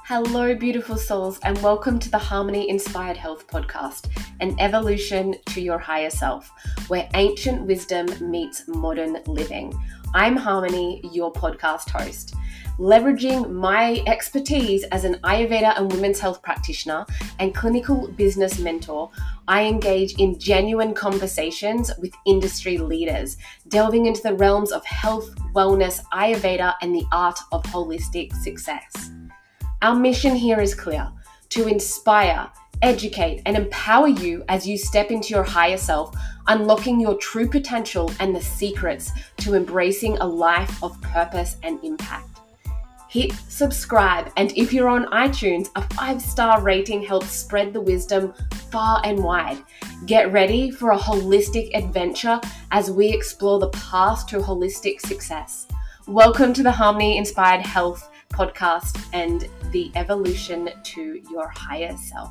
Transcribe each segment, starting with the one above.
Hello, beautiful souls, and welcome to the Harmony Inspired Health Podcast, an evolution to your higher self, where ancient wisdom meets modern living. I'm Harmony, your podcast host. Leveraging my expertise as an Ayurveda and women's health practitioner and clinical business mentor, I engage in genuine conversations with industry leaders, delving into the realms of health, wellness, Ayurveda, and the art of holistic success. Our mission here is clear: to inspire, educate, and empower you as you step into your higher self, unlocking your true potential and the secrets to embracing a life of purpose and impact. Hit subscribe, and if you're on iTunes, a 5-star rating helps spread the wisdom far and wide. Get ready for a holistic adventure as we explore the path to holistic success. Welcome to the Harmony Inspired Health Podcast and the evolution to your higher self.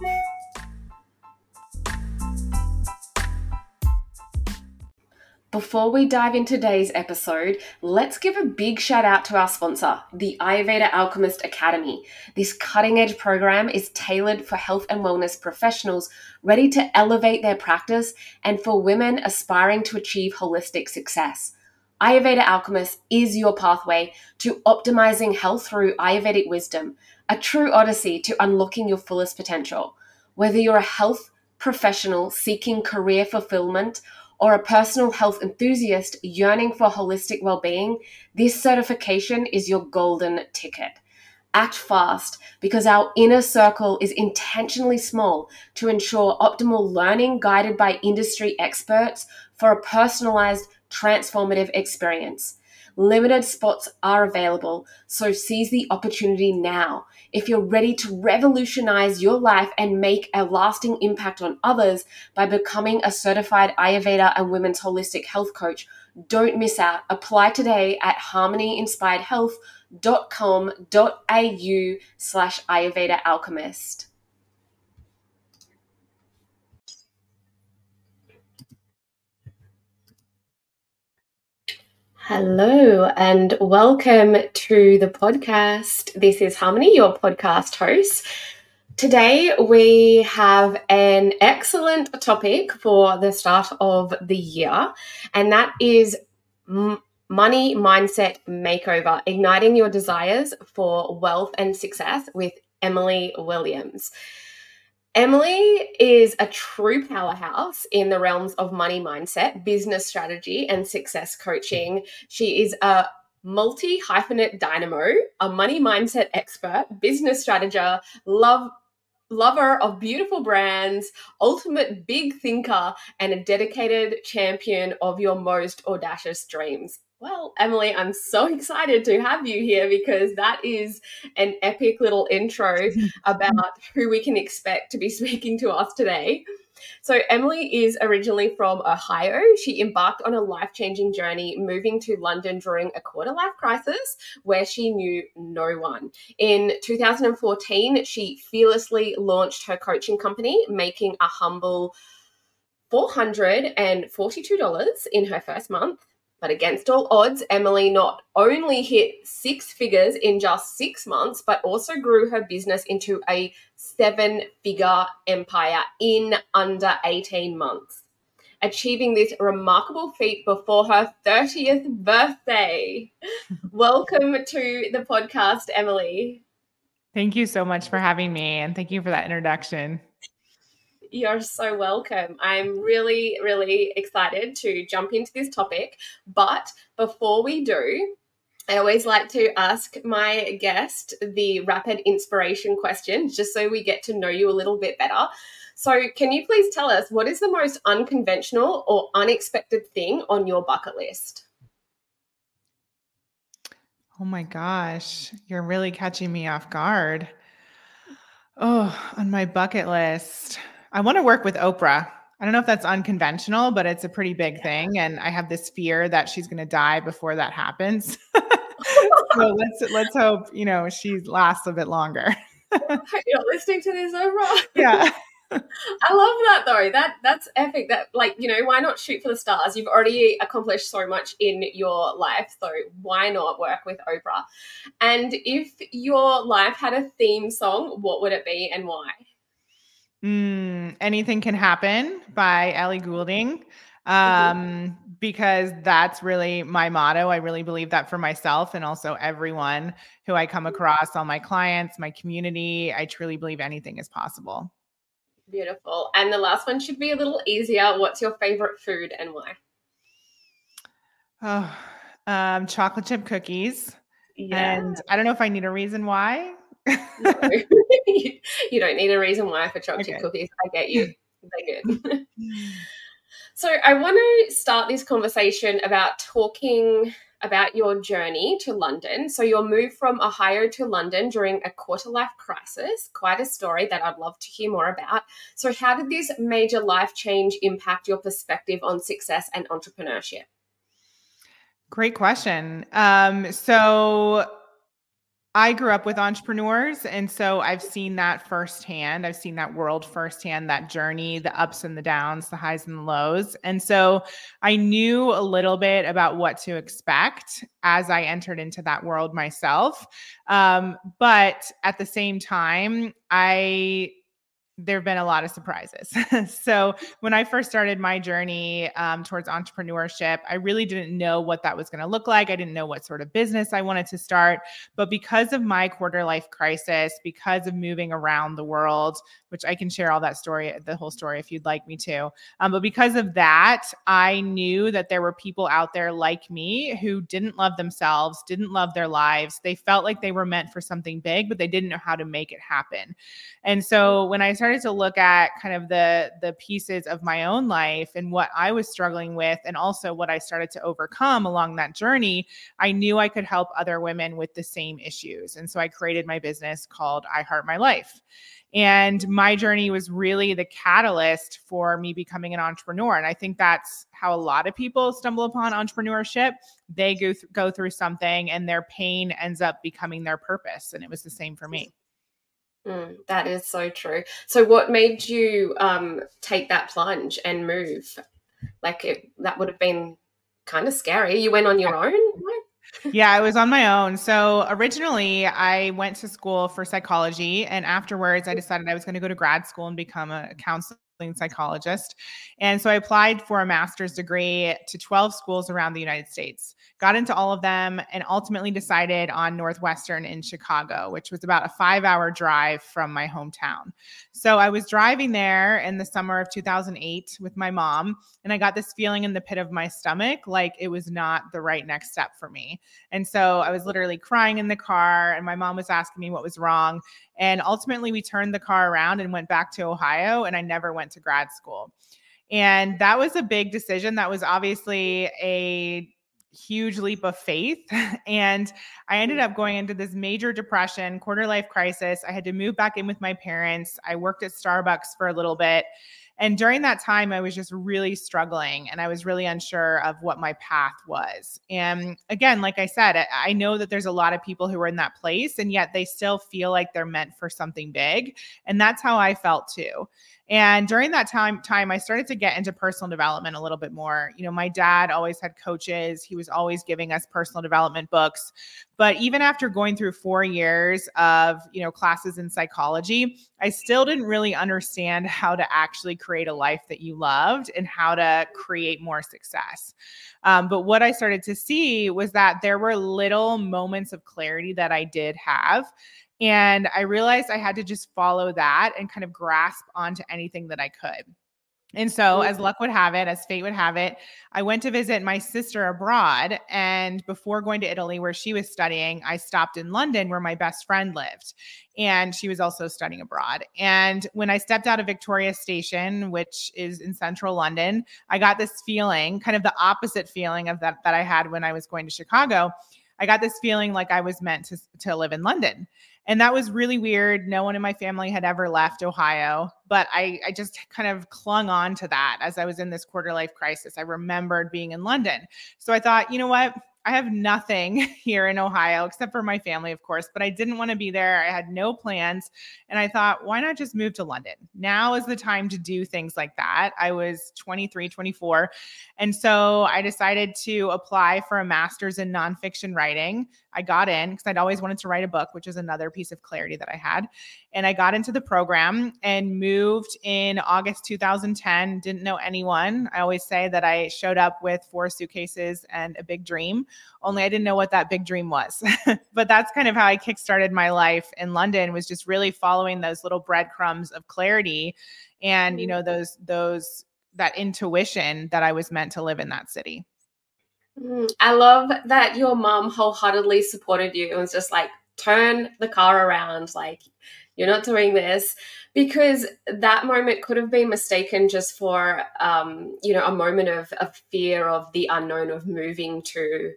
Before we dive into today's episode, let's give a big shout out to our sponsor, the Ayurveda Alchemist Academy. This cutting-edge program is tailored for health and wellness professionals ready to elevate their practice and for women aspiring to achieve holistic success. Ayurveda Alchemist is your pathway to optimizing health through Ayurvedic wisdom, a true odyssey to unlocking your fullest potential. Whether you're a health professional seeking career fulfillment or a personal health enthusiast yearning for holistic well-being, this certification is your golden ticket. Act fast, because our inner circle is intentionally small to ensure optimal learning guided by industry experts for a personalized, transformative experience. Limited spots are available, so seize the opportunity now. If you're ready to revolutionize your life and make a lasting impact on others by becoming a certified Ayurveda and women's holistic health coach, don't miss out. Apply today at harmonyinspiredhealth.com.au/Ayurveda Alchemist. Hello and welcome to the podcast. This is Harmony, your podcast host. Today we have an excellent topic for the start of the year, and that is money mindset makeover, igniting your desires for wealth and success with Emily Williams. Emily is a true powerhouse in the realms of money mindset, business strategy, and success coaching. She is a multi-hyphenate dynamo, a money mindset expert, business strategist, lover of beautiful brands, ultimate big thinker, and a dedicated champion of your most audacious dreams. Well, Emily, I'm so excited to have you here because that is an epic little intro about who we can expect to be speaking to us today. So Emily is originally from Ohio. She embarked on a life-changing journey, moving to London during a quarter-life crisis where she knew no one. In 2014, she fearlessly launched her coaching company, making a humble $442 in her first month. But against all odds, Emily not only hit 6 figures in just 6 months, but also grew her business into a 7-figure empire in under 18 months, achieving this remarkable feat before her 30th birthday. Welcome to the podcast, Emily. Thank you so much for having me, and thank you for that introduction. You're so welcome. I'm really, really excited to jump into this topic. But before we do, I always like to ask my guest the rapid inspiration question, just so we get to know you a little bit better. So can you please tell us, what is the most unconventional or unexpected thing on your bucket list? Oh my gosh, you're really catching me off guard. Oh, on my bucket list, I want to work with Oprah. I don't know if that's unconventional, but it's a pretty big thing. And I have this fear that she's going to die before that happens. So let's hope, she lasts a bit longer. I hope you're listening to this, Oprah. Yeah. I love that though. That's epic. That, like, why not shoot for the stars? You've already accomplished so much in your life, so why not work with Oprah? And if your life had a theme song, what would it be and why? Anything Can Happen by Ellie Goulding. Mhm. Because that's really my motto. I really believe that for myself and also everyone who I come across, all my clients, my community. I truly believe anything is possible. Beautiful. And the last one should be a little easier. What's your favorite food and why? Oh, chocolate chip cookies. Yeah. And I don't know if I need a reason why. No. You don't need a reason why for chocolate chip Okay. cookies. I get you. They're good. So I want to start this conversation about talking about your journey to London. So your move from Ohio to London during a quarter life crisis, quite a story that I'd love to hear more about. So how did this major life change impact your perspective on success and entrepreneurship? Great question. So I grew up with entrepreneurs, and so I've seen that firsthand. I've seen that world firsthand, that journey, the ups and the downs, the highs and the lows. And so I knew a little bit about what to expect as I entered into that world myself. But at the same time, there have been a lot of surprises. So when I first started my journey towards entrepreneurship, I really didn't know what that was going to look like. I didn't know what sort of business I wanted to start. But because of my quarter life crisis, because of moving around the world, which I can share all that story, the whole story, if you'd like me to. But because of that, I knew that there were people out there like me who didn't love themselves, didn't love their lives. They felt like they were meant for something big, but they didn't know how to make it happen. And so when I started to look at kind of the pieces of my own life and what I was struggling with, and also what I started to overcome along that journey, I knew I could help other women with the same issues. And so I created my business called I Heart My Life. And my journey was really the catalyst for me becoming an entrepreneur. And I think that's how a lot of people stumble upon entrepreneurship. They go through something and their pain ends up becoming their purpose. And it was the same for me. That is so true. So what made you take that plunge and move? That would have been kind of scary. You went on your own, right? Yeah, I was on my own. So originally, I went to school for psychology, and afterwards, I decided I was going to go to grad school and become a counseling psychologist. And so I applied for a master's degree to 12 schools around the United States, got into all of them, and ultimately decided on Northwestern in Chicago, which was about a 5-hour drive from my hometown. So I was driving there in the summer of 2008 with my mom, and I got this feeling in the pit of my stomach like it was not the right next step for me. And so I was literally crying in the car, and my mom was asking me what was wrong. And ultimately, we turned the car around and went back to Ohio, and I never went to grad school. And that was a big decision. That was obviously a huge leap of faith. And I ended up going into this major depression, quarter life crisis. I had to move back in with my parents. I worked at Starbucks for a little bit. And during that time, I was just really struggling and I was really unsure of what my path was. And again, like I said, I know that there's a lot of people who are in that place and yet they still feel like they're meant for something big. And that's how I felt too. And during that time, I started to get into personal development a little bit more. You know, my dad always had coaches. He was always giving us personal development books. But even after going through 4 years of, classes in psychology, I still didn't really understand how to actually create a life that you loved and how to create more success. But what I started to see was that there were little moments of clarity that I did have. And I realized I had to just follow that and kind of grasp onto anything that I could. And so, as luck would have it, as fate would have it, I went to visit my sister abroad. And before going to Italy, where she was studying, I stopped in London, where my best friend lived. And she was also studying abroad. And when I stepped out of Victoria Station, which is in central London, I got this feeling, kind of the opposite feeling of that I had when I was going to Chicago. I got this feeling like I was meant to live in London. And that was really weird. No one in my family had ever left Ohio, but I just kind of clung on to that as I was in this quarter life crisis. I remembered being in London. So I thought, you know what? I have nothing here in Ohio except for my family, of course, but I didn't want to be there. I had no plans. And I thought, why not just move to London? Now is the time to do things like that. I was 23, 24. And so I decided to apply for a master's in nonfiction writing. I got in because I'd always wanted to write a book, which is another piece of clarity that I had. And I got into the program and moved in August 2010. Didn't know anyone. I always say that I showed up with 4 suitcases and a big dream, only I didn't know what that big dream was. But that's kind of how I kickstarted my life in London, was just really following those little breadcrumbs of clarity and, you know, that intuition that I was meant to live in that city. I love that your mom wholeheartedly supported you and was just like, turn the car around, like, you're not doing this, because that moment could have been mistaken just for, a moment of fear of the unknown, of moving to,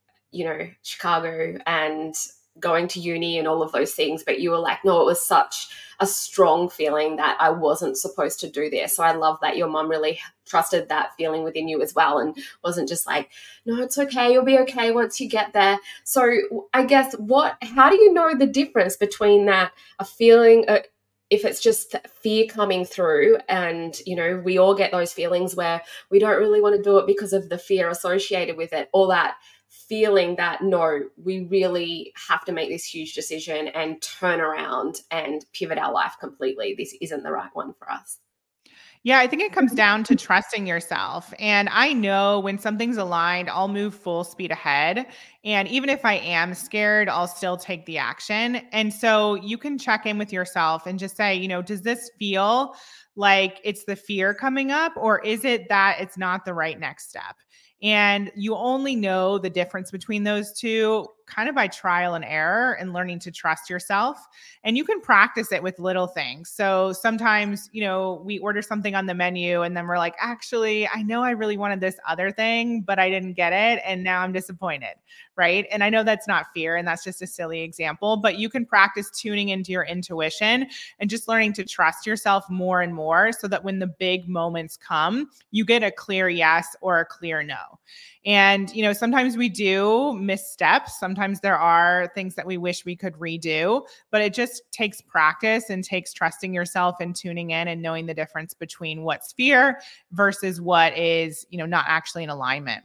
Chicago and going to uni and all of those things. But you were like, no, it was such a strong feeling that I wasn't supposed to do this. So I love that your mom really trusted that feeling within you as well, and wasn't just like, no, it's okay, you'll be okay once you get there. So I guess how do you know the difference between that, a feeling, if it's just fear coming through, and, we all get those feelings where we don't really want to do it because of the fear associated with it, or that feeling that, no, we really have to make this huge decision and turn around and pivot our life completely. This isn't the right one for us. Yeah, I think it comes down to trusting yourself. And I know when something's aligned, I'll move full speed ahead. And even if I am scared, I'll still take the action. And so you can check in with yourself and just say, does this feel like it's the fear coming up, or is it that it's not the right next step? And you only know the difference between those two kind of by trial and error and learning to trust yourself. And you can practice it with little things. So sometimes, we order something on the menu and then we're like, actually, I know I really wanted this other thing, but I didn't get it. And now I'm disappointed. Right. And I know that's not fear, and that's just a silly example, but you can practice tuning into your intuition and just learning to trust yourself more and more, so that when the big moments come, you get a clear yes or a clear no. And, sometimes we do missteps. Sometimes there are things that we wish we could redo, but it just takes practice and takes trusting yourself and tuning in and knowing the difference between what's fear versus what is, not actually in alignment.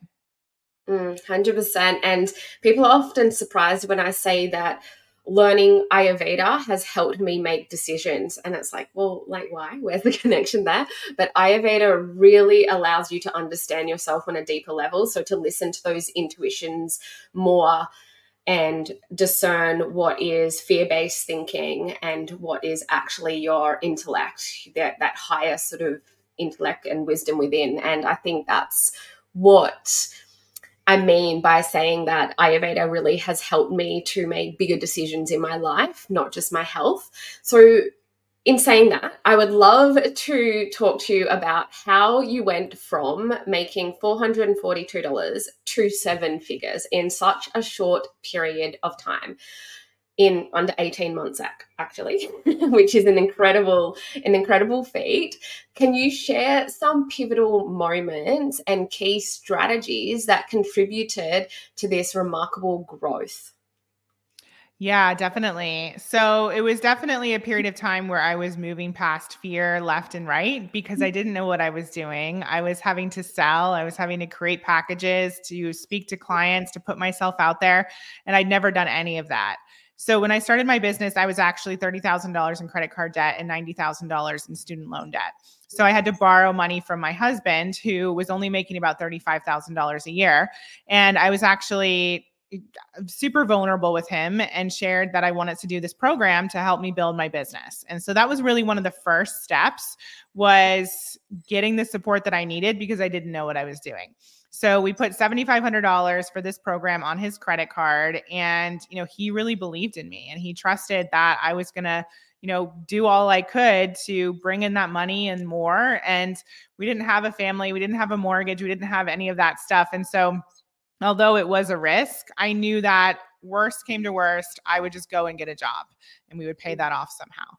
100%. And people are often surprised when I say that learning Ayurveda has helped me make decisions. And it's like, well, like, why? Where's the connection there? But Ayurveda really allows you to understand yourself on a deeper level. So to listen to those intuitions more and discern what is fear-based thinking and what is actually your intellect, that higher sort of intellect and wisdom within. And I think that's what I mean by saying that Ayurveda really has helped me to make bigger decisions in my life, not just my health. So in saying that, I would love to talk to you about how you went from making $442 to 7 figures in such a short period of time, in under 18 months, actually, which is an incredible feat. Can you share some pivotal moments and key strategies that contributed to this remarkable growth? Yeah, definitely. So it was definitely a period of time where I was moving past fear left and right because I didn't know what I was doing. I was having to sell, I was having to create packages, to speak to clients, to put myself out there. And I'd never done any of that. So when I started my business, I was actually $30,000 in credit card debt and $90,000 in student loan debt. So I had to borrow money from my husband, who was only making about $35,000 a year. And I was actually super vulnerable with him and shared that I wanted to do this program to help me build my business. And so that was really one of the first steps, was getting the support that I needed because I didn't know what I was doing. So we put $7,500 for this program on his credit card. And, he really believed in me and he trusted that I was going to, do all I could to bring in that money and more. And we didn't have a family. We didn't have a mortgage. We didn't have any of that stuff. And so although it was a risk, I knew that worst came to worst, I would just go and get a job and we would pay that off somehow.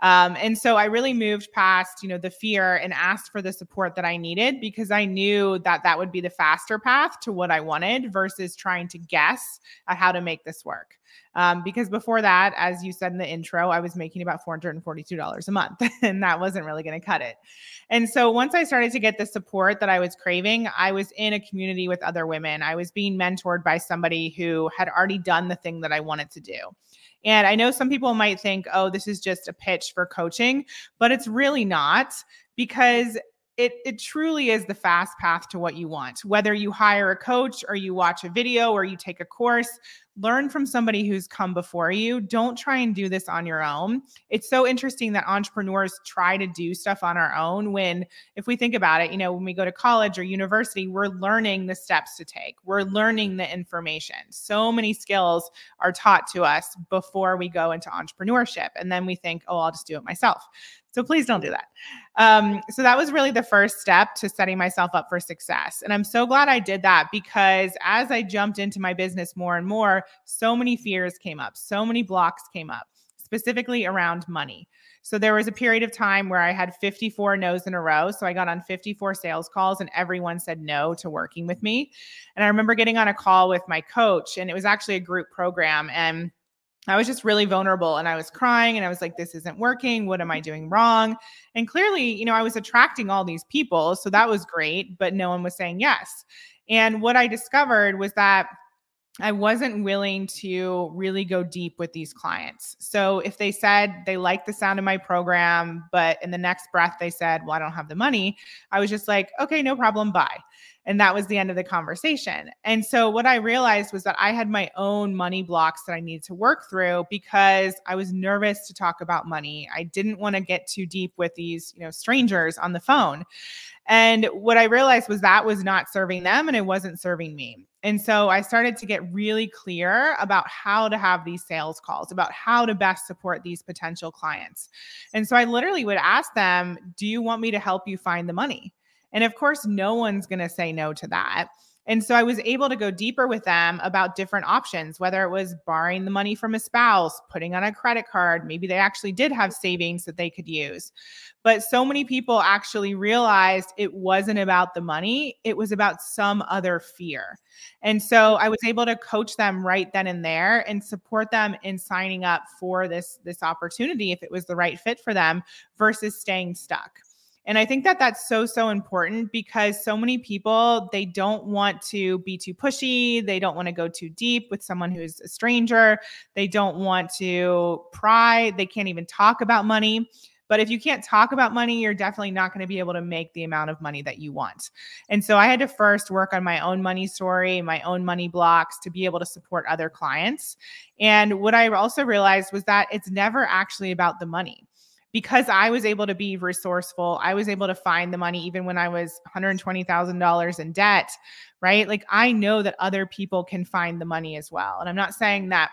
And so I really moved past, the fear and asked for the support that I needed, because I knew that that would be the faster path to what I wanted versus trying to guess at how to make this work. Because before that, as you said in the intro, I was making about $442 a month, and that wasn't really going to cut it. And so once I started to get the support that I was craving, I was in a community with other women. I was being mentored by somebody who had already done the thing that I wanted to do. And I know some people might think, oh, this is just a pitch for coaching, but it's really not, because it truly is the fast path to what you want. Whether you hire a coach or you watch a video or you take a course, learn from somebody who's come before you. Don't try and do this on your own. It's so interesting that entrepreneurs try to do stuff on our own when, if we think about it, when we go to college or university, we're learning the steps to take. We're learning the information. So many skills are taught to us before we go into entrepreneurship. And then we think, oh, I'll just do it myself. So please don't do that. So that was really the first step to setting myself up for success. And I'm so glad I did that, because as I jumped into my business more and more, so many fears came up, so many blocks came up, specifically around money. So there was a period of time where I had 54 no's in a row. So I got on 54 sales calls and everyone said no to working with me. And I remember getting on a call with my coach, and it was actually a group program. And I was just really vulnerable, and I was crying, and I was like, this isn't working. What am I doing wrong? And clearly, I was attracting all these people. So that was great, but no one was saying yes. And what I discovered was that I wasn't willing to really go deep with these clients. So if they said they liked the sound of my program, but in the next breath they said, well, I don't have the money, I was just like, okay, no problem, bye. And that was the end of the conversation. And so what I realized was that I had my own money blocks that I needed to work through, because I was nervous to talk about money. I didn't want to get too deep with these, strangers on the phone. And what I realized was that was not serving them, and it wasn't serving me. And so I started to get really clear about how to have these sales calls, about how to best support these potential clients. And so I literally would ask them, do you want me to help you find the money? And of course, no one's going to say no to that. And so I was able to go deeper with them about different options, whether it was borrowing the money from a spouse, putting on a credit card. Maybe they actually did have savings that they could use. But so many people actually realized it wasn't about the money. It was about some other fear. And so I was able to coach them right then and there and support them in signing up for this opportunity if it was the right fit for them, versus staying stuck. And I think that that's so important, because so many people, they don't want to be too pushy. They don't want to go too deep with someone who's a stranger. They don't want to pry. They can't even talk about money. But if you can't talk about money, you're definitely not going to be able to make the amount of money that you want. And so I had to first work on my own money story, my own money blocks, to be able to support other clients. And what I also realized was that it's never actually about the money. Because I was able to be resourceful, I was able to find the money even when I was $120,000 in debt, right? Like, I know that other people can find the money as well. And I'm not saying that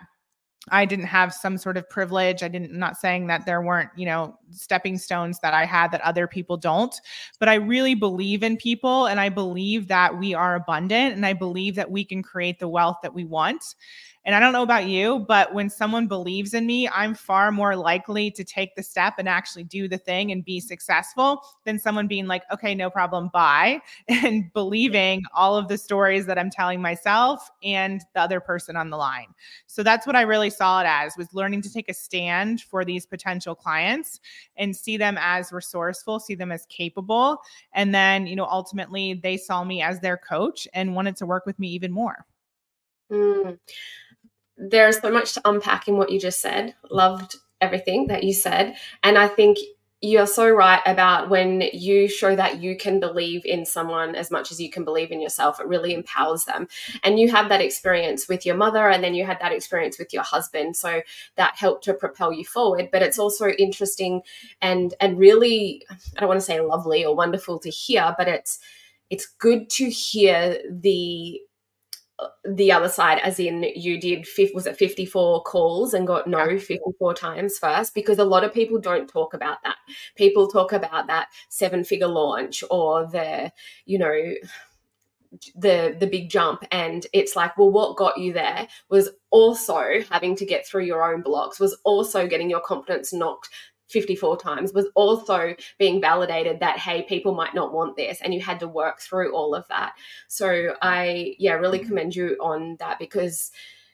I didn't have some sort of privilege. I'm not saying that there weren't, stepping stones that I had that other people don't, but I really believe in people, and I believe that we are abundant, and I believe that we can create the wealth that we want. And I don't know about you, but when someone believes in me, I'm far more likely to take the step and actually do the thing and be successful than someone being like, okay, no problem, bye, and believing all of the stories that I'm telling myself and the other person on the line. So that's what I really saw it as, was learning to take a stand for these potential clients and see them as resourceful, see them as capable. And then, ultimately they saw me as their coach and wanted to work with me even more. There's so much to unpack in what you just said. Loved everything that you said. And I think you're so right about when you show that you can believe in someone as much as you can believe in yourself, it really empowers them. And you had that experience with your mother, and then you had that experience with your husband. So that helped to propel you forward. But it's also interesting and really, I don't want to say lovely or wonderful to hear, but it's good to hear the other side, as in you did 54 calls and got no 54 times first, because a lot of people don't talk about that. People talk about that 7-figure launch or the big jump, and it's like, well, what got you there was also having to get through your own blocks, was also getting your confidence knocked 54 times was also being validated that, hey, people might not want this, and you had to work through all of that. So I really commend you on that, because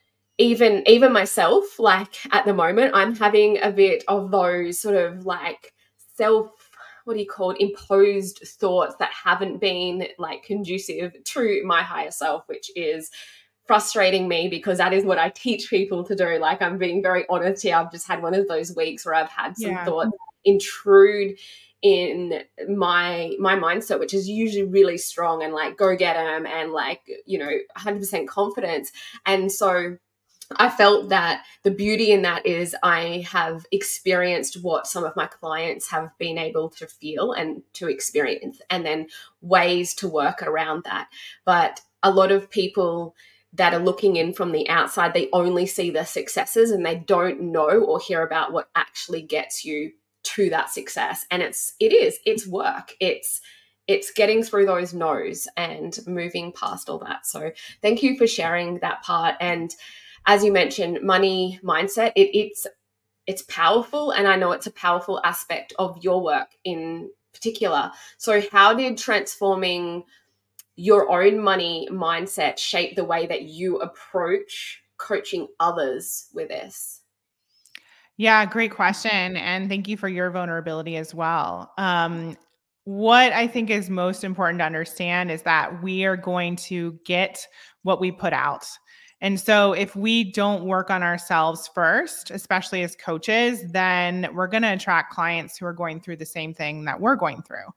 even myself, like at the moment, I'm having a bit of those sort of like self, what do you call it, imposed thoughts that haven't been like conducive to my higher self, which is frustrating me, because that is what I teach people to do. Like, I'm being very honest here. I've just had one of those weeks where I've had some thoughts intrude in my mindset, which is usually really strong and like go get 'em and like, 100% confidence. And so I felt that the beauty in that is I have experienced what some of my clients have been able to feel and to experience, and then ways to work around that. But a lot of people that are looking in from the outside, they only see the successes and they don't know or hear about what actually gets you to that success. And it's work. It's getting through those no's and moving past all that. So thank you for sharing that part. And as you mentioned, money mindset, it's powerful, and I know it's a powerful aspect of your work in particular. So how did transforming your own money mindset shape the way that you approach coaching others with this? Yeah, great question. And thank you for your vulnerability as well. What I think is most important to understand is that we are going to get what we put out. And so if we don't work on ourselves first, especially as coaches, then we're going to attract clients who are going through the same thing that we're going through.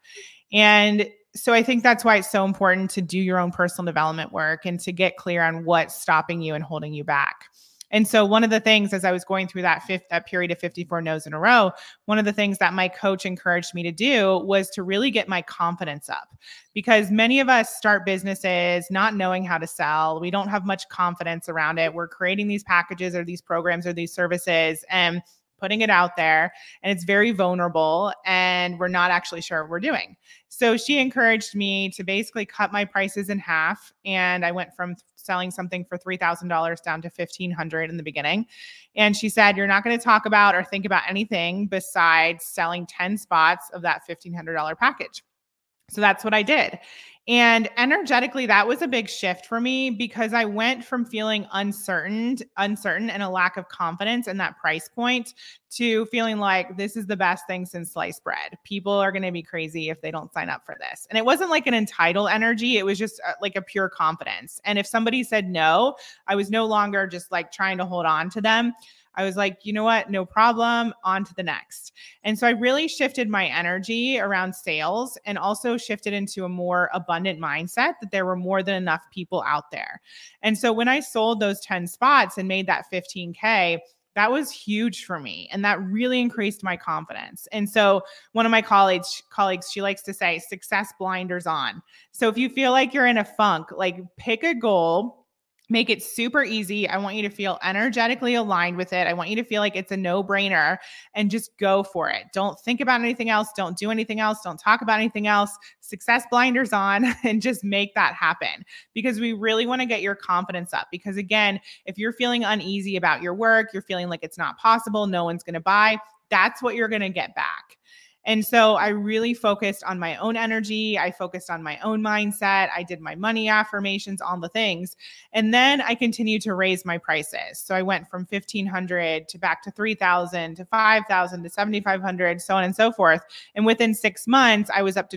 And so I think that's why it's so important to do your own personal development work and to get clear on what's stopping you and holding you back. And so one of the things, as I was going through that period of 54 no's in a row, one of the things that my coach encouraged me to do was to really get my confidence up, because many of us start businesses not knowing how to sell. We don't have much confidence around it. We're creating these packages or these programs or these services and putting it out there, and it's very vulnerable, and we're not actually sure what we're doing. So she encouraged me to basically cut my prices in half, and I went from selling something for $3,000 down to $1,500 in the beginning. And she said, you're not going to talk about or think about anything besides selling 10 spots of that $1,500 package. So that's what I did. And energetically, that was a big shift for me, because I went from feeling uncertain and a lack of confidence in that price point to feeling like this is the best thing since sliced bread. People are going to be crazy if they don't sign up for this. And it wasn't like an entitled energy. It was just like a pure confidence. And if somebody said no, I was no longer just like trying to hold on to them. I was like, you know what? No problem. On to the next. And so I really shifted my energy around sales, and also shifted into a more abundant mindset that there were more than enough people out there. And so when I sold those 10 spots and made that 15K, that was huge for me. And that really increased my confidence. And so one of my colleagues, she likes to say, success blinders on. So if you feel like you're in a funk, like pick a goal, make it super easy. I want you to feel energetically aligned with it. I want you to feel like it's a no-brainer, and just go for it. Don't think about anything else. Don't do anything else. Don't talk about anything else. Success blinders on, and just make that happen, because we really want to get your confidence up. Because again, if you're feeling uneasy about your work, you're feeling like it's not possible, no one's going to buy, that's what you're going to get back. And so I really focused on my own energy. I focused on my own mindset. I did my money affirmations, all the things. And then I continued to raise my prices. So I went from $1,500 to back to $3,000 to $5,000 to $7,500, so on and so forth. And within 6 months, I was up to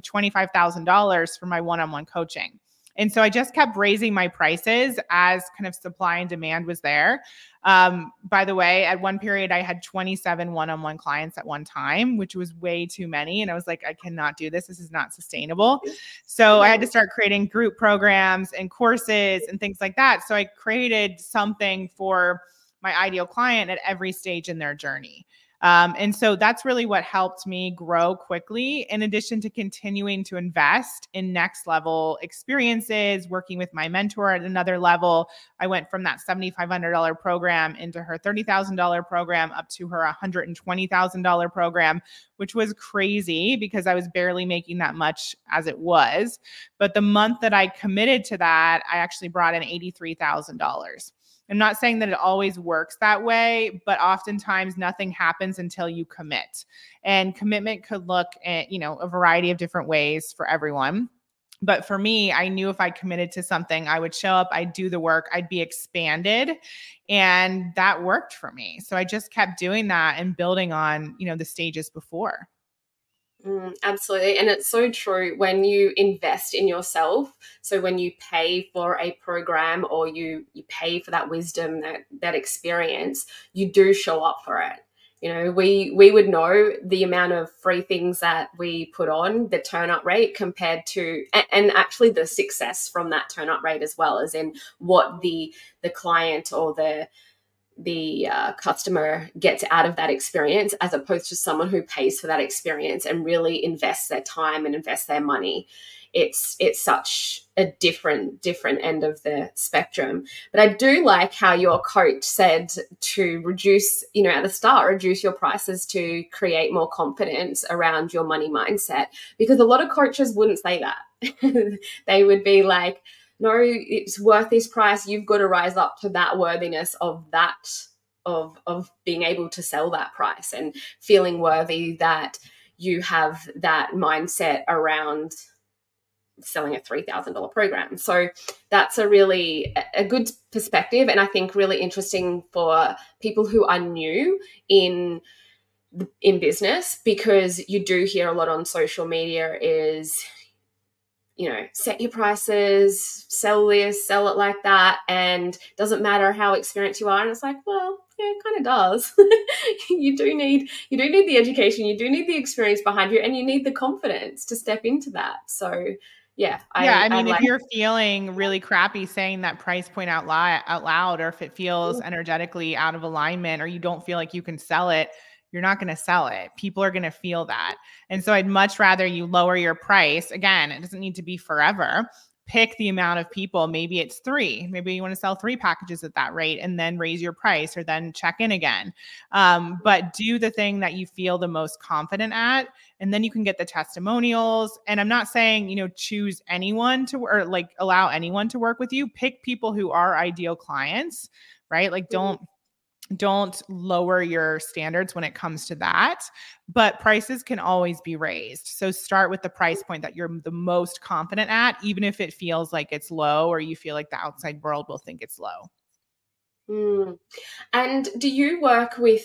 $25,000 for my one-on-one coaching. And so I just kept raising my prices as kind of supply and demand was there. By the way, at one period, I had 27 one-on-one clients at one time, which was way too many. And I was like, I cannot do this. This is not sustainable. So I had to start creating group programs and courses and things like that. So I created something for my ideal client at every stage in their journey. And so that's really what helped me grow quickly, in addition to continuing to invest in next level experiences, working with my mentor at another level. I went from that $7,500 program into her $30,000 program up to her $120,000 program, which was crazy because I was barely making that much as it was. But the month that I committed to that, I actually brought in $83,000. I'm not saying that it always works that way, but oftentimes nothing happens until you commit. And commitment could look at, a variety of different ways for everyone. But for me, I knew if I committed to something, I would show up, I'd do the work, I'd be expanded. And that worked for me. So I just kept doing that and building on, the stages before. Absolutely. And it's so true when you invest in yourself. So when you pay for a program or you pay for that wisdom, that experience, you do show up for it. We would know the amount of free things that we put on, the turn up rate compared to, and actually the success from that turn up rate as well, as in what the client or the customer gets out of that experience, as opposed to someone who pays for that experience and really invests their time and invests their money. It's such a different end of the spectrum. But I do like how your coach said to reduce, at the start, reduce your prices to create more confidence around your money mindset, because a lot of coaches wouldn't say that. They would be like, no, it's worth this price. You've got to rise up to that worthiness of that, of being able to sell that price and feeling worthy that you have that mindset around selling a $3,000 program. So that's a good perspective. And I think really interesting for people who are new in business, because you do hear a lot on social media is, set your prices, sell this, sell it like that, and doesn't matter how experienced you are. And it's like, well, yeah, it kind of does. You do need the education, you do need the experience behind you, and you need the confidence to step into that. So I mean, if you're feeling really crappy saying that price point out loud, or if it feels energetically out of alignment, or you don't feel like you can sell it, you're not going to sell it. People are going to feel that. And so I'd much rather you lower your price. Again, it doesn't need to be forever. Pick the amount of people. Maybe it's 3. Maybe you want to sell 3 packages at that rate and then raise your price, or then check in again. But do the thing that you feel the most confident at, and then you can get the testimonials. And I'm not saying, choose anyone to, or like allow anyone to work with you. Pick people who are ideal clients, right? Like don't lower your standards when it comes to that, but prices can always be raised. So start with the price point that you're the most confident at, even if it feels like it's low, or you feel like the outside world will think it's low. And do you work with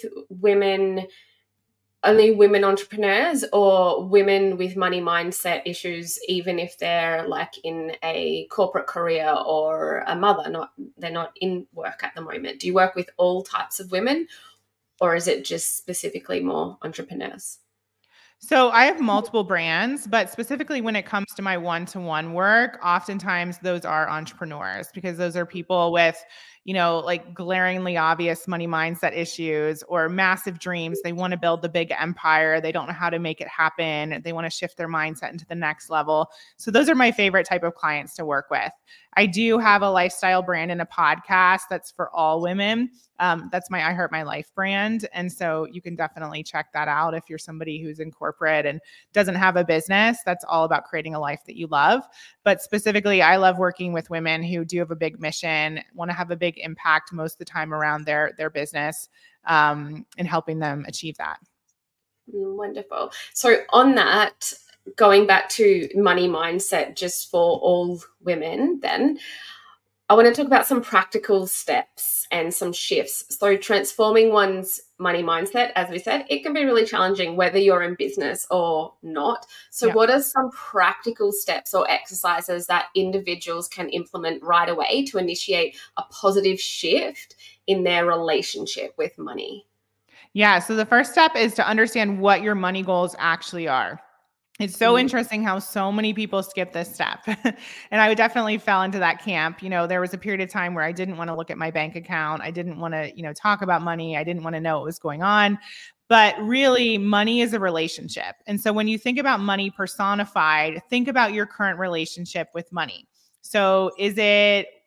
only women entrepreneurs, or women with money mindset issues, even if they're like in a corporate career or a mother, they're not in work at the moment? Do you work with all types of women, or is it just specifically more entrepreneurs? So I have multiple brands, but specifically when it comes to my one-to-one work, oftentimes those are entrepreneurs, because those are people with, like glaringly obvious money mindset issues or massive dreams. They want to build the big empire. They don't know how to make it happen. They want to shift their mindset into the next level. So those are my favorite type of clients to work with. I do have a lifestyle brand and a podcast that's for all women. That's my I Heart My Life brand. And so you can definitely check that out if you're somebody who's in corporate and doesn't have a business. That's all about creating a life that you love. But specifically, I love working with women who do have a big mission, want to have a big impact most of the time around their business, and helping them achieve that. Wonderful. So on that, going back to money mindset just for all women, then I want to talk about some practical steps and some shifts. So transforming one's money mindset, as we said, it can be really challenging whether you're in business or not. So what are some practical steps or exercises that individuals can implement right away to initiate a positive shift in their relationship with money? Yeah. So the first step is to understand what your money goals actually are. It's so interesting how so many people skip this step. And I would definitely fell into that camp. There was a period of time where I didn't want to look at my bank account. I didn't want to, talk about money. I didn't want to know what was going on. But really, money is a relationship. And so when you think about money personified, think about your current relationship with money. So is it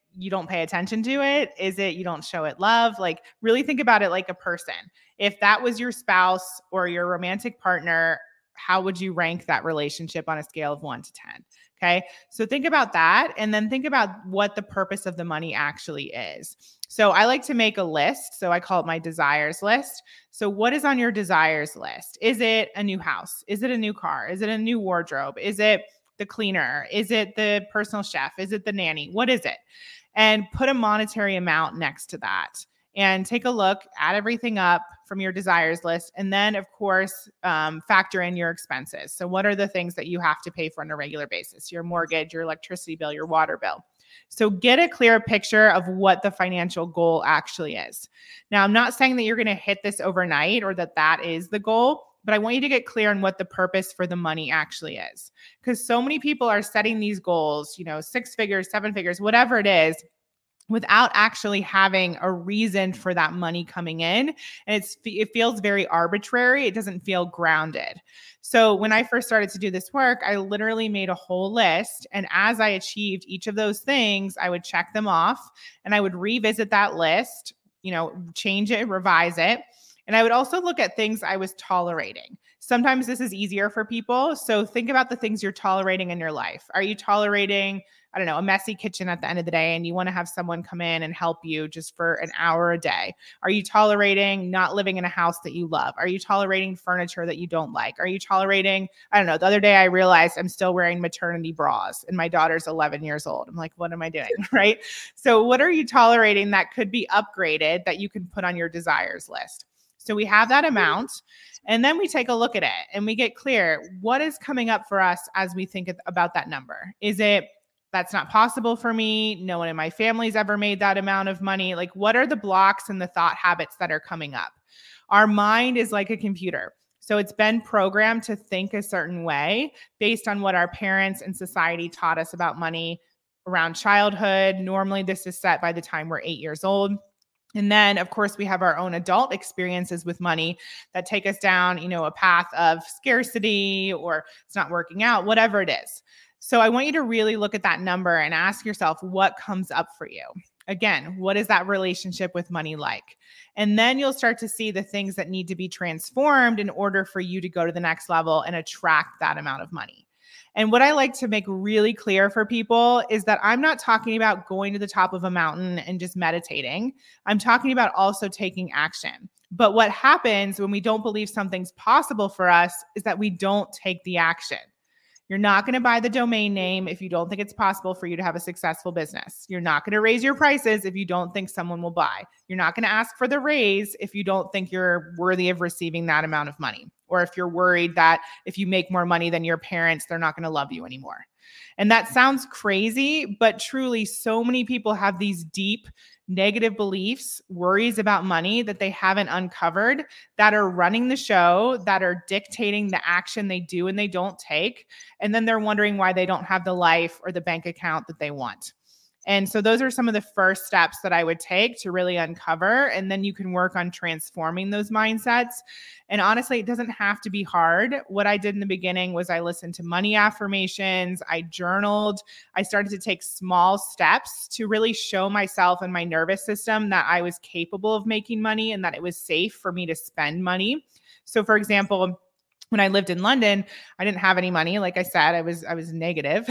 you don't pay attention to it? Is it you don't show it love? Like, really think about it like a person. If that was your spouse or your romantic partner, how would you rank that relationship on a scale of 1 to 10? Okay. So think about that, and then think about what the purpose of the money actually is. So I like to make a list. So I call it my desires list. So what is on your desires list? Is it a new house? Is it a new car? Is it a new wardrobe? Is it the cleaner? Is it the personal chef? Is it the nanny? What is it? And put a monetary amount next to that. And take a look, add everything up from your desires list. And then, of course, factor in your expenses. So what are the things that you have to pay for on a regular basis? Your mortgage, your electricity bill, your water bill. So get a clear picture of what the financial goal actually is. Now, I'm not saying that you're going to hit this overnight or that that is the goal, but I want you to get clear on what the purpose for the money actually is. Because so many people are setting these goals, 6 figures, 7 figures, whatever it is, without actually having a reason for that money coming in. And it feels very arbitrary. It doesn't feel grounded. So when I first started to do this work, I literally made a whole list. And as I achieved each of those things, I would check them off and I would revisit that list, change it, revise it. And I would also look at things I was tolerating. Sometimes this is easier for people. So think about the things you're tolerating in your life. Are you tolerating, a messy kitchen at the end of the day and you want to have someone come in and help you just for an hour a day? Are you tolerating not living in a house that you love? Are you tolerating furniture that you don't like? Are you tolerating, the other day I realized I'm still wearing maternity bras and my daughter's 11 years old. I'm like, what am I doing? Right? So what are you tolerating that could be upgraded that you can put on your desires list? So we have that amount, and then we take a look at it and we get clear what is coming up for us as we think about that number. Is it that's not possible for me? No one in my family's ever made that amount of money. Like, what are the blocks and the thought habits that are coming up? Our mind is like a computer. So it's been programmed to think a certain way based on what our parents and society taught us about money around childhood. Normally, this is set by the time we're 8 years old. And then, of course, we have our own adult experiences with money that take us down, a path of scarcity or it's not working out, whatever it is. So I want you to really look at that number and ask yourself what comes up for you. Again, what is that relationship with money like? And then you'll start to see the things that need to be transformed in order for you to go to the next level and attract that amount of money. And what I like to make really clear for people is that I'm not talking about going to the top of a mountain and just meditating. I'm talking about also taking action. But what happens when we don't believe something's possible for us is that we don't take the action. You're not going to buy the domain name if you don't think it's possible for you to have a successful business. You're not going to raise your prices if you don't think someone will buy. You're not going to ask for the raise if you don't think you're worthy of receiving that amount of money. Or if you're worried that if you make more money than your parents, they're not going to love you anymore. And that sounds crazy, but truly so many people have these deep negative beliefs, worries about money that they haven't uncovered, that are running the show, that are dictating the action they do and they don't take. And then they're wondering why they don't have the life or the bank account that they want. And so those are some of the first steps that I would take to really uncover. And then you can work on transforming those mindsets. And honestly, it doesn't have to be hard. What I did in the beginning was I listened to money affirmations. I journaled. I started to take small steps to really show myself and my nervous system that I was capable of making money and that it was safe for me to spend money. So for example, when I lived in London, I didn't have any money. Like I said, I was negative.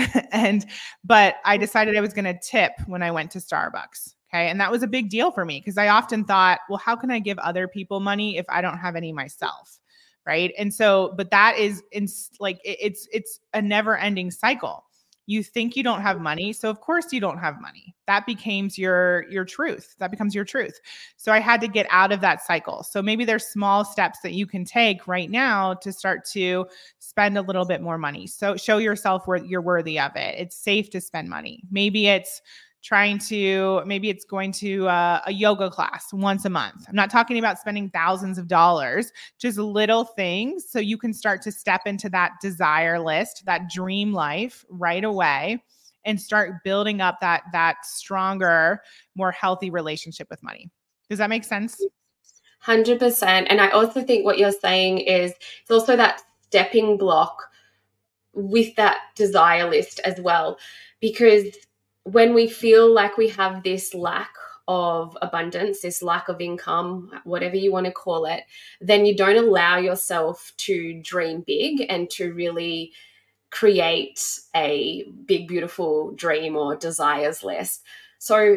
But I decided I was going to tip when I went to Starbucks. Okay. And that was a big deal for me because I often thought, well, how can I give other people money if I don't have any myself? Right. And so, but that is it's a never ending cycle. You think you don't have money. So of course you don't have money. That becomes your truth. That becomes your truth. So I had to get out of that cycle. So maybe there's small steps that you can take right now to start to spend a little bit more money. So show yourself where you're worthy of it. It's safe to spend money. Maybe it's going to a yoga class once a month. I'm not talking about spending thousands of dollars, just little things so you can start to step into that desire list, that dream life right away and start building up that stronger, more healthy relationship with money. Does that make sense? 100%. And I also think what you're saying is it's also that stepping block with that desire list as well, because when we feel like we have this lack of abundance, this lack of income, whatever you want to call it, then you don't allow yourself to dream big and to really create a big, beautiful dream or desires list. So,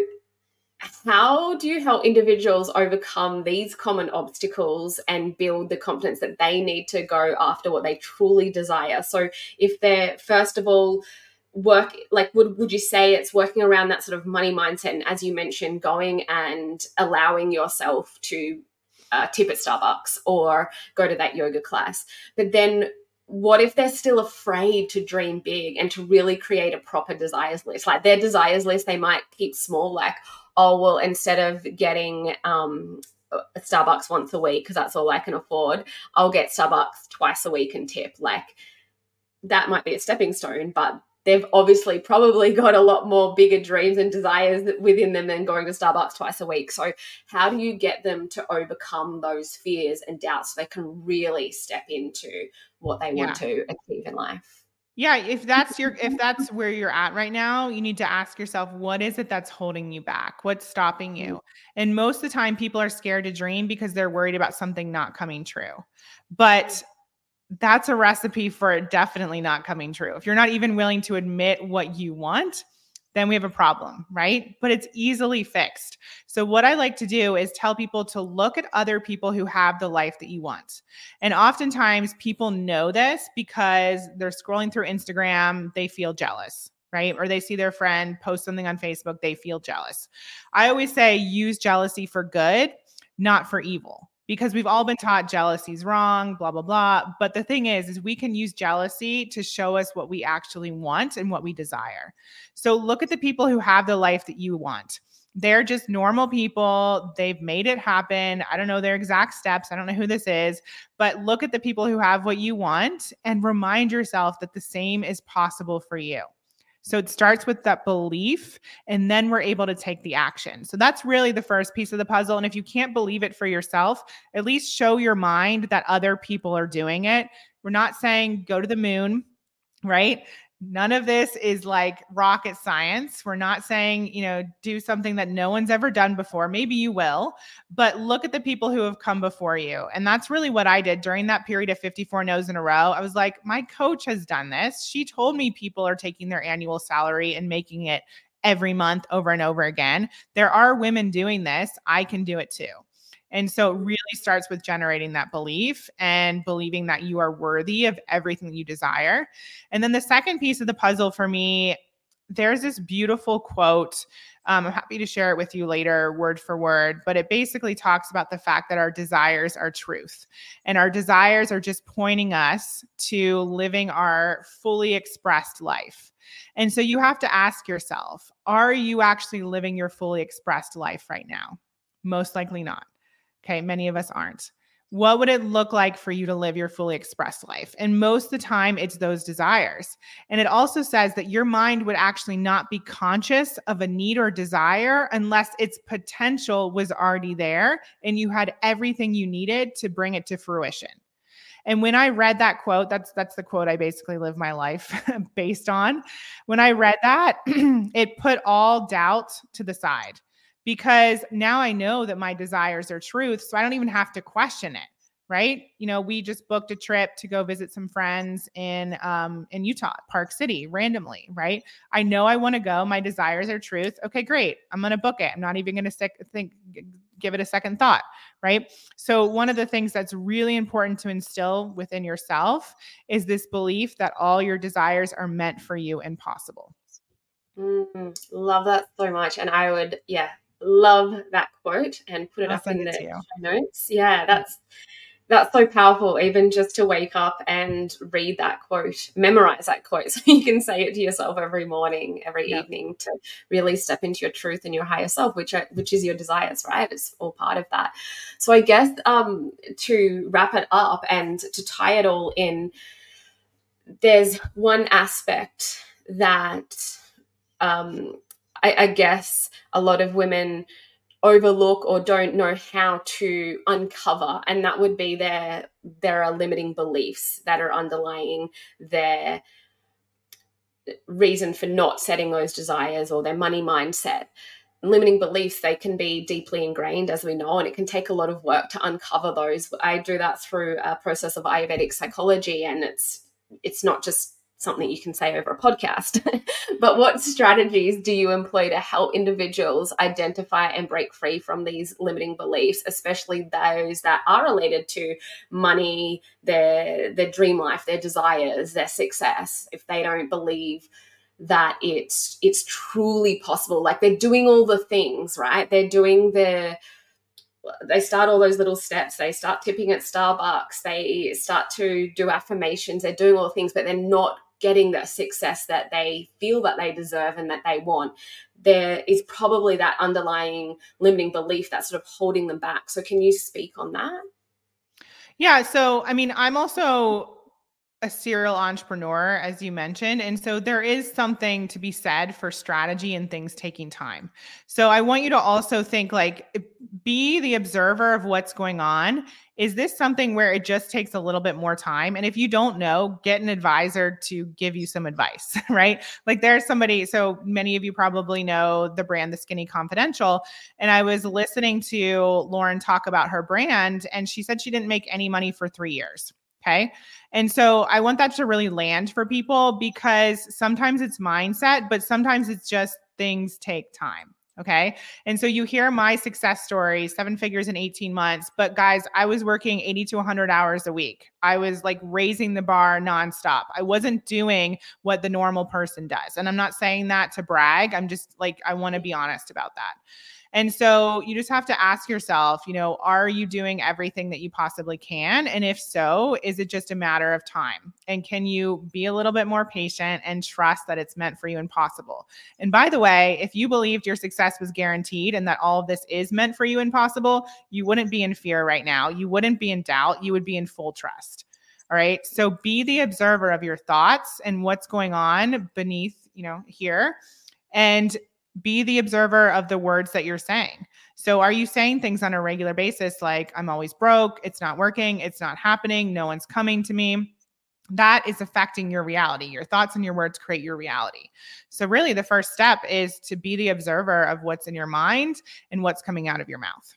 how do you help individuals overcome these common obstacles and build the confidence that they need to go after what they truly desire? So, if they're, first of all, would you say it's working around that sort of money mindset, and as you mentioned, going and allowing yourself to tip at Starbucks or go to that yoga class? But then what if they're still afraid to dream big and to really create a proper desires list? Like, their desires list, they might keep small, like, oh, well, instead of getting Starbucks once a week, because that's all I can afford, I'll get Starbucks twice a week and tip. Like, that might be a stepping stone, but they've obviously probably got a lot more bigger dreams and desires within them than going to Starbucks twice a week. So how do you get them to overcome those fears and doubts so they can really step into what they want to achieve in life? Yeah, if that's where you're at right now, you need to ask yourself, what is it that's holding you back? What's stopping you? And most of the time people are scared to dream because they're worried about something not coming true. But that's a recipe for it definitely not coming true. If you're not even willing to admit what you want, then we have a problem, right? But it's easily fixed. So what I like to do is tell people to look at other people who have the life that you want. And oftentimes people know this because they're scrolling through Instagram, they feel jealous, right? Or they see their friend post something on Facebook, they feel jealous. I always say use jealousy for good, not for evil. Because we've all been taught jealousy is wrong, blah, blah, blah. But the thing is we can use jealousy to show us what we actually want and what we desire. So look at the people who have the life that you want. They're just normal people. They've made it happen. I don't know their exact steps. I don't know who this is, but look at the people who have what you want and remind yourself that the same is possible for you. So it starts with that belief, and then we're able to take the action. So that's really the first piece of the puzzle. And if you can't believe it for yourself, at least show your mind that other people are doing it. We're not saying go to the moon, right? None of this is like rocket science. We're not saying, do something that no one's ever done before. Maybe you will, but look at the people who have come before you. And that's really what I did during that period of 54 no's in a row. I was like, my coach has done this. She told me people are taking their annual salary and making it every month over and over again. There are women doing this. I can do it too. And so it really starts with generating that belief and believing that you are worthy of everything that you desire. And then the second piece of the puzzle for me, there's this beautiful quote. I'm happy to share it with you later, word for word, but it basically talks about the fact that our desires are truth. And our desires are just pointing us to living our fully expressed life. And so you have to ask yourself, are you actually living your fully expressed life right now? Most likely not. Okay, many of us aren't. What would it look like for you to live your fully expressed life? And most of the time, it's those desires. And it also says that your mind would actually not be conscious of a need or desire unless its potential was already there and you had everything you needed to bring it to fruition. And when I read that quote, that's the quote I basically live my life based on. When I read that, it put all doubt to the side. Because now I know that my desires are truth, so I don't even have to question it, right? We just booked a trip to go visit some friends in Utah, Park City, randomly, right? I know I want to go. My desires are truth. Okay, great. I'm going to book it. I'm not even going to give it a second thought, right? So one of the things that's really important to instill within yourself is this belief that all your desires are meant for you and possible. Love that so much. And I would, love that quote and put it up in the show notes. Yeah, that's so powerful, even just to wake up and read that quote, memorize that quote so you can say it to yourself every morning, every evening, to really step into your truth and your higher self, which is your desires, right? It's all part of that. So I guess to wrap it up and to tie it all in, there's one aspect that I guess a lot of women overlook or don't know how to uncover, and that would be there are limiting beliefs that are underlying their reason for not setting those desires or their money mindset. Limiting beliefs, they can be deeply ingrained, as we know, and it can take a lot of work to uncover those. I do that through a process of Ayurvedic psychology, and it's not just something you can say over a podcast. But what strategies do you employ to help individuals identify and break free from these limiting beliefs, especially those that are related to money, their dream life, their desires, their success? If they don't believe that it's truly possible, like they're doing all the things, right? They start all those little steps. They start tipping at Starbucks. They start to do affirmations. They're doing all the things, but they're not getting the success that they feel that they deserve and that they want. There is probably that underlying limiting belief that's sort of holding them back. So can you speak on that? Yeah. So, I mean, I'm also a serial entrepreneur, as you mentioned. And so there is something to be said for strategy and things taking time. So I want you to also think like, be the observer of what's going on. Is this something where it just takes a little bit more time? And if you don't know, get an advisor to give you some advice, right? Like there's somebody, so many of you probably know the brand, The Skinny Confidential. And I was listening to Lauren talk about her brand, and she said she didn't make any money for 3 years. Okay. And so I want that to really land for people, because sometimes it's mindset, but sometimes it's just things take time. Okay. And so you hear my success story, 7 figures in 18 months, but guys, I was working 80 to 100 hours a week. I was like raising the bar nonstop. I wasn't doing what the normal person does. And I'm not saying that to brag. I'm just like, I want to be honest about that. And so you just have to ask yourself, are you doing everything that you possibly can? And if so, is it just a matter of time? And can you be a little bit more patient and trust that it's meant for you and possible? And by the way, if you believed your success was guaranteed and that all of this is meant for you and possible, you wouldn't be in fear right now. You wouldn't be in doubt. You would be in full trust. All right. So be the observer of your thoughts and what's going on beneath, here. And be the observer of the words that you're saying. So are you saying things on a regular basis like, I'm always broke, it's not working, it's not happening, no one's coming to me? That is affecting your reality. Your thoughts and your words create your reality. So really the first step is to be the observer of what's in your mind and what's coming out of your mouth.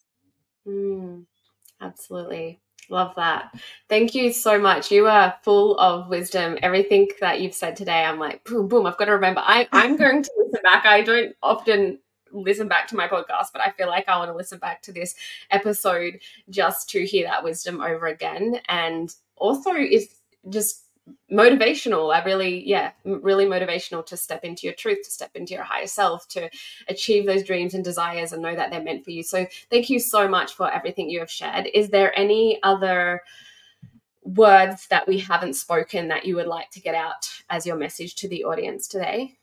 Absolutely. Love that. Thank you so much. You are full of wisdom. Everything that you've said today, I'm like, boom, boom. I've got to remember. I'm going to listen back. I don't often listen back to my podcast, but I feel like I want to listen back to this episode just to hear that wisdom over again. And also it's just motivational. Really motivational to step into your truth, to step into your higher self, to achieve those dreams and desires and know that they're meant for you. So thank you so much for everything you have shared. Is there any other words that we haven't spoken that you would like to get out as your message to the audience today?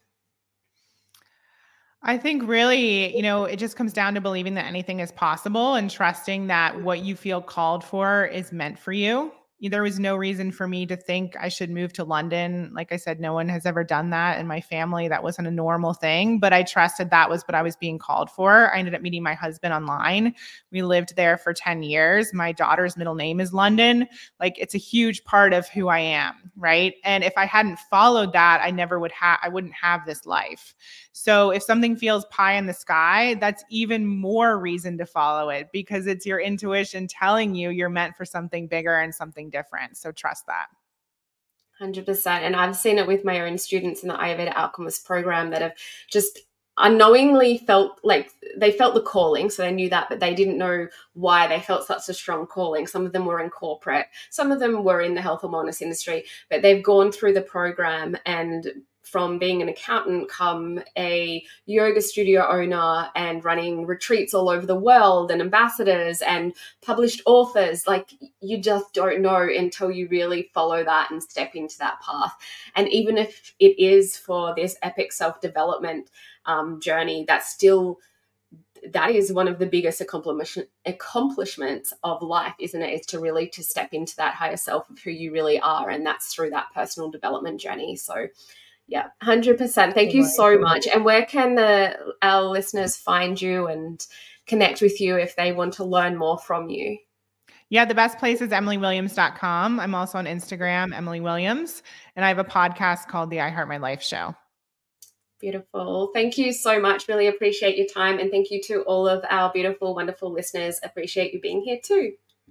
I think really, it just comes down to believing that anything is possible and trusting that what you feel called for is meant for you. There was no reason for me to think I should move to London. Like I said, no one has ever done that in my family. That wasn't a normal thing, but I trusted that was what I was being called for. I ended up meeting my husband online. We lived there for 10 years. My daughter's middle name is London. Like it's a huge part of who I am, right? And if I hadn't followed that, I wouldn't have this life. So if something feels pie in the sky, that's even more reason to follow it, because it's your intuition telling you you're meant for something bigger and something different. So trust that. 100%. And I've seen it with my own students in the Ayurveda Alchemist program that have just unknowingly felt like they felt the calling. So they knew that, but they didn't know why they felt such a strong calling. Some of them were in corporate, some of them were in the health and wellness industry, but they've gone through the program and from being an accountant come a yoga studio owner and running retreats all over the world and ambassadors and published authors. Like you just don't know until you really follow that and step into that path. And even if it is for this epic self-development journey, that is one of the biggest accomplishments of life, isn't it? Is to step into that higher self of who you really are. And that's through that personal development journey. So yeah, 100%. Thank you so much. And where can our listeners find you and connect with you if they want to learn more from you? Yeah, the best place is emilywilliams.com. I'm also on Instagram, Emily Williams, and I have a podcast called the I Heart My Life Show. Beautiful. Thank you so much. Really appreciate your time. And thank you to all of our beautiful, wonderful listeners. Appreciate you being here too.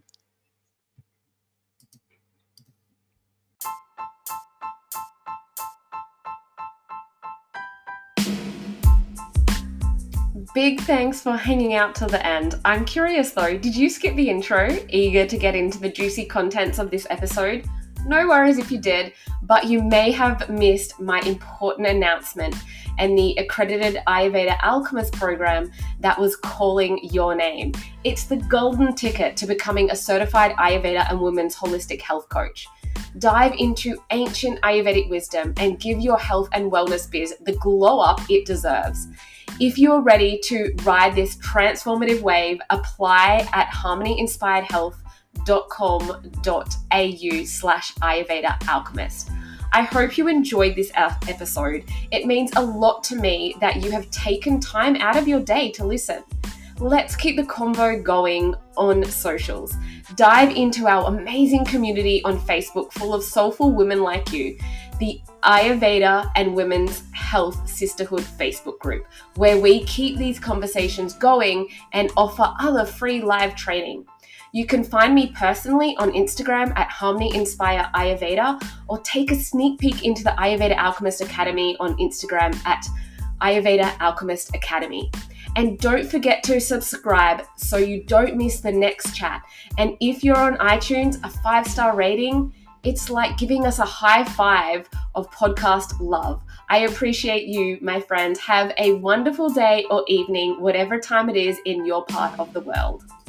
Big thanks for hanging out till the end. I'm curious though, did you skip the intro, eager to get into the juicy contents of this episode? No worries if you did, but you may have missed my important announcement and the accredited Ayurveda Alchemist program that was calling your name. It's the golden ticket to becoming a certified Ayurveda and women's holistic health coach. Dive into ancient Ayurvedic wisdom and give your health and wellness biz the glow up it deserves. If you are ready to ride this transformative wave, apply at harmonyinspiredhealth.com.au/Ayurveda Alchemist. I hope you enjoyed this episode. It means a lot to me that you have taken time out of your day to listen. Let's keep the convo going on socials. Dive into our amazing community on Facebook full of soulful women like you, the Ayurveda and Women's Health Sisterhood Facebook group, where we keep these conversations going and offer other free live training. You can find me personally on Instagram at Harmony Inspire Ayurveda, or take a sneak peek into the Ayurveda Alchemist Academy on Instagram at Ayurveda Alchemist Academy. And don't forget to subscribe so you don't miss the next chat. And if you're on iTunes, a 5-star rating, it's like giving us a high five of podcast love. I appreciate you, my friends. Have a wonderful day or evening, whatever time it is in your part of the world.